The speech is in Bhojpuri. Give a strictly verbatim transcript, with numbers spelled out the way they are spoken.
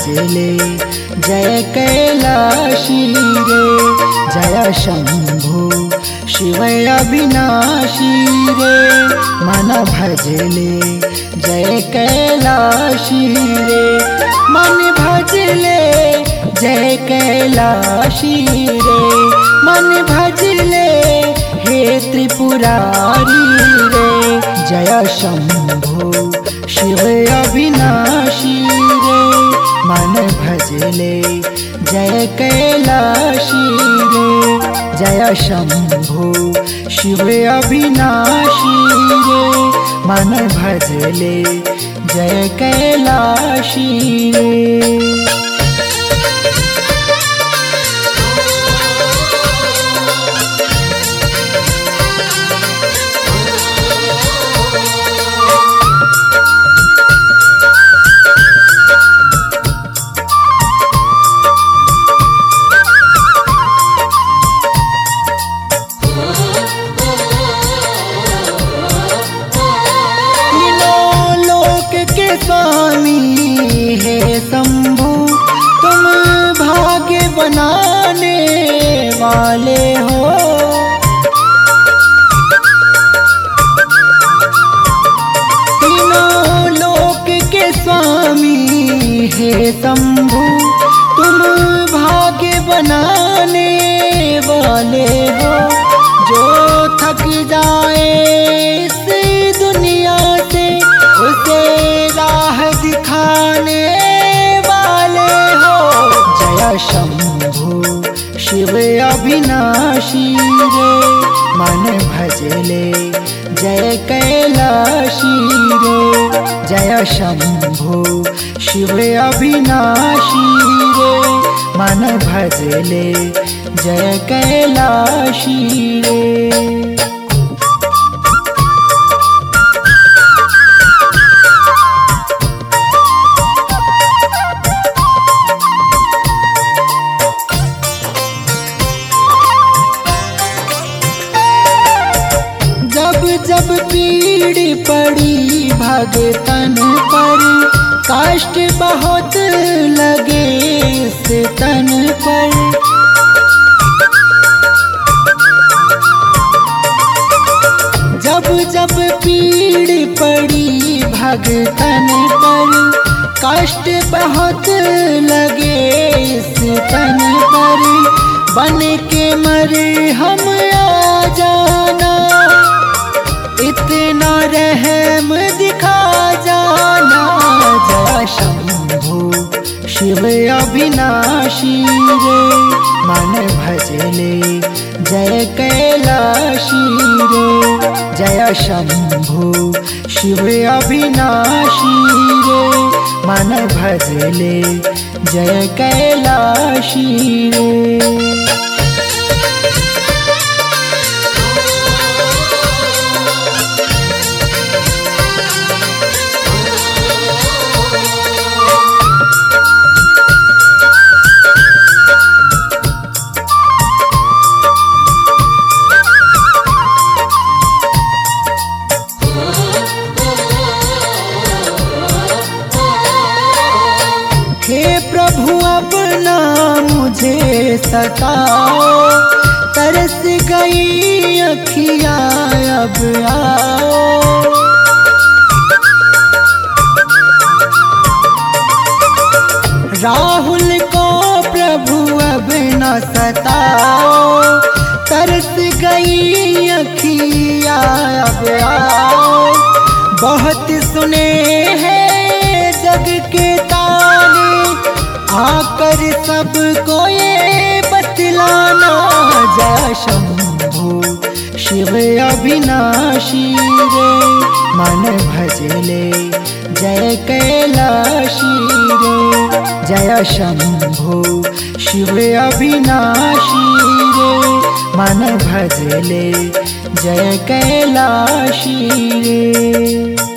भजले जय कैलाशी रे। जय शंभु शिव अविनाशी रे, मन भजले जय कैलाशी रे। मन भजले जय कैलाशी रे, मन भजले हे त्रिपुरारी रे। जय शंभु शिव अविनाशी रे, मन भजले जय कैलाशी रे। जय शंभु शिव अविनाशी रे, मन भजले जय कैलाशी रे। स्वामी हे शंभु तुम भाग्य बनाने वाले हो। तीनों लोक के स्वामी हे शंभु तुम भाग्य बनाने वाले हो। जो थक जाए इस दुनिया से उसे राह दिखाने वाले हो। जय शंभु शिव अविनाशी रे, मन भजले जय कैलाशी रे। जय शंभु शिव अविनाशी रे, मन भजले जय कैलाशी रे। जब पीड़ पड़ी भगतन पर, कष्ट बहुत लगे इस तन पर। जब जब पीड़ पड़ी भगतन पर, कष्ट बहुत लगे इस तन पर। बन के मरे हम आ जाना, इतना रहम दिखा जाना। जय शंभु शिव अविनाशी रे, मन भजले जय कैलाशी रे। जय शंभु शिव अविनाशी रे, मन भजले जय कैलाशी रे। हे प्रभु अपना मुझे सताओ, तरस गई अखियाँ अब आओ। राहुल को प्रभु अब न सताओ, तरस गई अखियाँ अब आओ। बहुत सुने हैं जग के ताने, आकर सबको ये बतलाना। जय शंभु शिव अविनाशी रे, मन भजले जय कैलाशी रे। जय शंभु शिव अविनाशी रे, मन भजले जय कैलाशी रे।